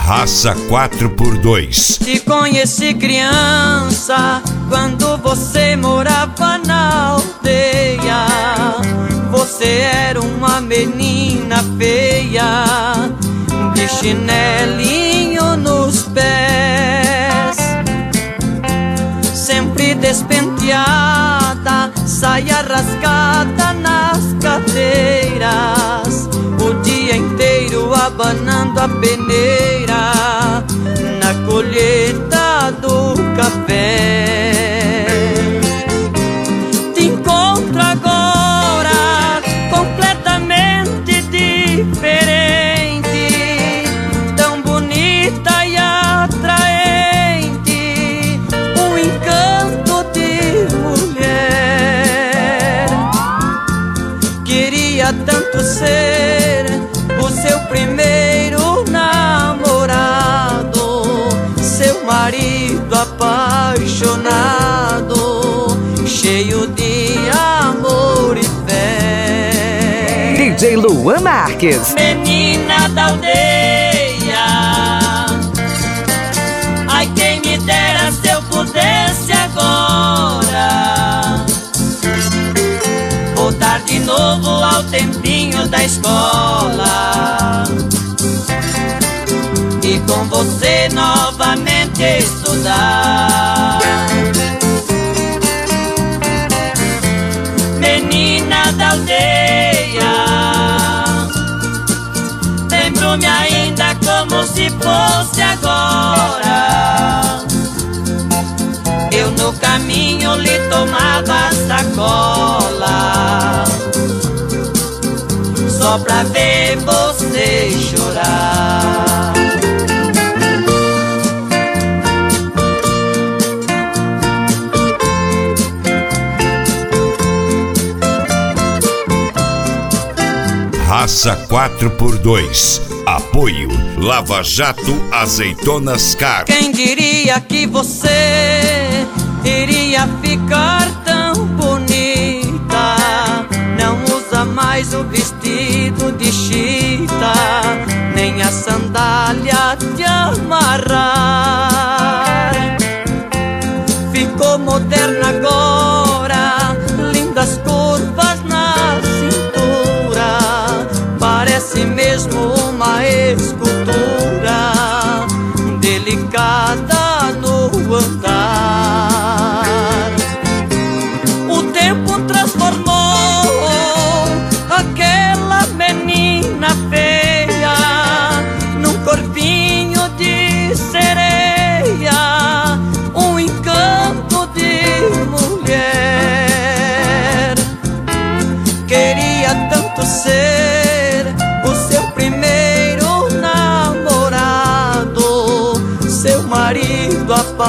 Raça 4x2. Te conheci criança quando você morava na aldeia. Você era uma menina feia, de chinelinho nos pés, sempre despenteada, saia rasgada nas cadeiras, o dia inteiro abanando a peneira na colheita do café. Te encontro agora completamente diferente, tão bonita e atraente, um encanto de mulher. Queria tanto ser o seu primeiro namorado, seu marido apaixonado, cheio de amor e fé. DJ Luan Marques. Menina da aldeia, ai quem me dera se eu pudesse agora voltar de novo ao tempinho da escola e com você novamente estudar. Menina da aldeia, lembro-me ainda como se fosse agora. Eu no caminho lhe tomava sacola só pra ver você chorar. Raça 4x2. Apoio Lava Jato Azeitonas Car. Quem diria que você iria ficar tão bonita? Não usa mais o vestido de chita, nem a sandália de amarrar. Ficou moderna agora, lindas curvas na cintura, parece mesmo uma escultura delicada no andar. O tempo transformou aquela menina feia num corpinho de sereia, um encanto de mulher. Queria tanto ser o seu primeiro namorado, seu marido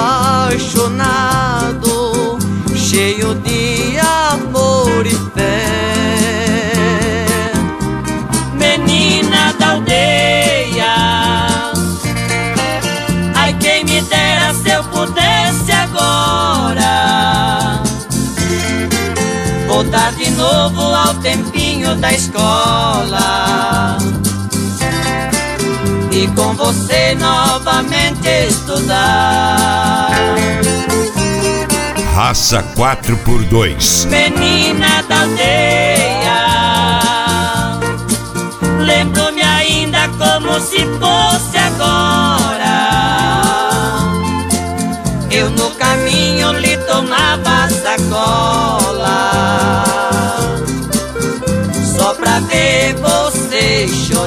apaixonado, cheio de amor e fé. Menina da aldeia, ai quem me dera se eu pudesse agora voltar de novo ao tempinho da escola e com você novamente estudar. Raça 4x2. Menina da aldeia, lembro-me ainda como se fosse agora. Eu no caminho lhe tomava sacola só pra ver você chorar.